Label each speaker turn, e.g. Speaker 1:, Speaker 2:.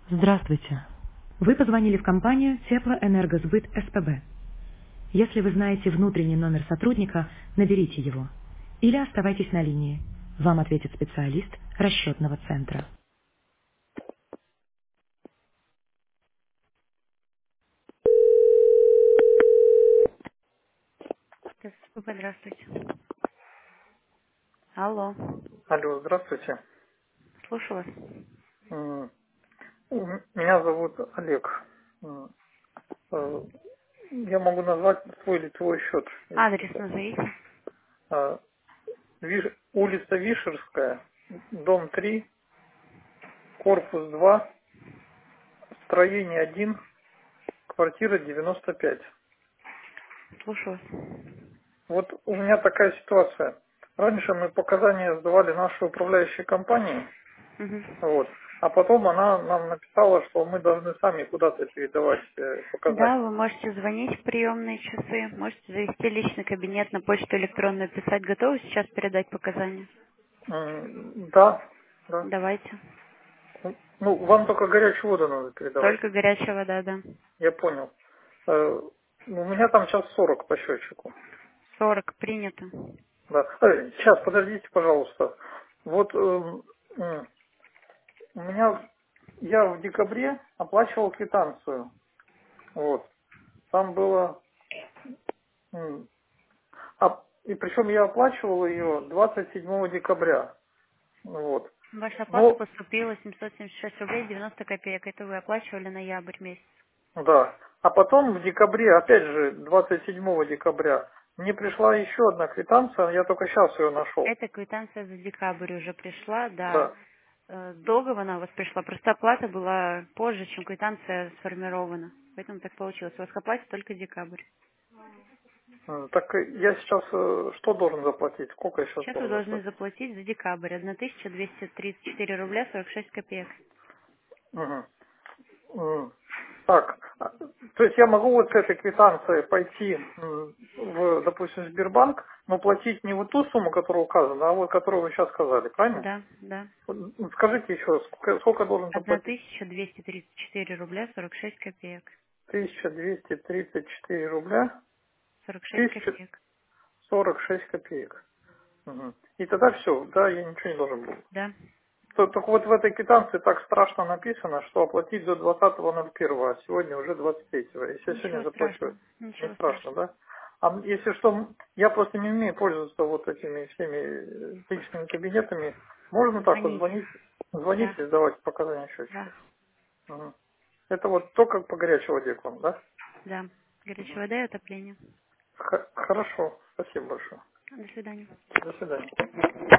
Speaker 1: Здравствуйте. Вы позвонили в компанию Теплоэнергосбыт СПБ. Если вы знаете внутренний номер сотрудника, наберите его. Или оставайтесь на линии. Вам ответит специалист расчетного центра. Здравствуйте. Алло.
Speaker 2: Алло, здравствуйте.
Speaker 1: Слушаю вас.
Speaker 2: М, Меня зовут Олег. Э, Я могу назвать свой лицевой счет.
Speaker 1: Адрес назовите.
Speaker 2: Э, Улица Вишерская, дом 3, корпус 2, строение 1, квартира 95.
Speaker 1: Слушаю вас.
Speaker 2: Вот у меня такая ситуация. Раньше мы показания сдавали нашей управляющей компании,
Speaker 1: Мгм.
Speaker 2: вот, а потом она нам написала, что мы должны сами куда-то передавать
Speaker 1: Да,
Speaker 2: показания.
Speaker 1: вы можете звонить в приемные часы, можете завести личный кабинет на почту электронную, писать. Готовы сейчас передать показания?
Speaker 2: Да, да.
Speaker 1: Давайте.
Speaker 2: Ну, вам только горячую воду надо передавать.
Speaker 1: Только горячая вода, да.
Speaker 2: Я понял. Э, У меня там сейчас 40 по счетчику.
Speaker 1: 40 принято.
Speaker 2: Да. Сейчас, подождите, пожалуйста. Вот у меня, я в декабре оплачивал квитанцию. Вот. Там было, м, и причем я оплачивал ее 27 декабря. Вот.
Speaker 1: Ваша оплата
Speaker 2: Ну,
Speaker 1: поступила 776 рублей 90 копеек. Это вы оплачивали ноябрь месяц.
Speaker 2: да. А потом в декабре, опять же, 27 декабря, мне пришла еще одна квитанция, я только сейчас ее нашел.
Speaker 1: Эта квитанция за декабрь уже пришла, да.
Speaker 2: Да.
Speaker 1: Долго она у вас пришла. Просто оплата была позже, чем квитанция сформирована. Поэтому так получилось. У вас к оплате только декабрь.
Speaker 2: Так я сейчас что должен заплатить? Сколько я сейчас
Speaker 1: Сейчас вы
Speaker 2: должен
Speaker 1: должны
Speaker 2: заплатить?
Speaker 1: заплатить за декабрь 1234 рубля 46 копеек.
Speaker 2: Мгм. Так, то есть я могу вот с этой квитанцией пойти в, допустим, Сбербанк, но платить не вот ту сумму, которая указана, а вот которую вы сейчас сказали, правильно?
Speaker 1: Да, да.
Speaker 2: Скажите еще раз, сколько я должен заплатить?
Speaker 1: 1234 рубля 46 копеек.
Speaker 2: 1234 рубля,
Speaker 1: 46
Speaker 2: тысяча
Speaker 1: копеек.
Speaker 2: сорок шесть копеек. Мгм. И тогда все, да, я ничего не должен был.
Speaker 1: Да.
Speaker 2: Только вот в этой квитанции так страшно написано, что оплатить до 20.01, а сегодня уже 23-го. Если я сегодня
Speaker 1: Ничего
Speaker 2: заплачу,
Speaker 1: страшного.
Speaker 2: не
Speaker 1: Ничего
Speaker 2: страшно,
Speaker 1: страшного.
Speaker 2: да? А если что, я просто не умею пользоваться вот этими всеми личными кабинетами. Можно так вот
Speaker 1: Звоните.
Speaker 2: звонить
Speaker 1: Да,
Speaker 2: и сдавать показания
Speaker 1: да,
Speaker 2: счетчиков. Мгм. Это вот только по горячей воде к вам, да?
Speaker 1: да. Горячая
Speaker 2: Мгм.
Speaker 1: вода и отопление.
Speaker 2: Хорошо, спасибо большое.
Speaker 1: До свидания.
Speaker 2: До свидания.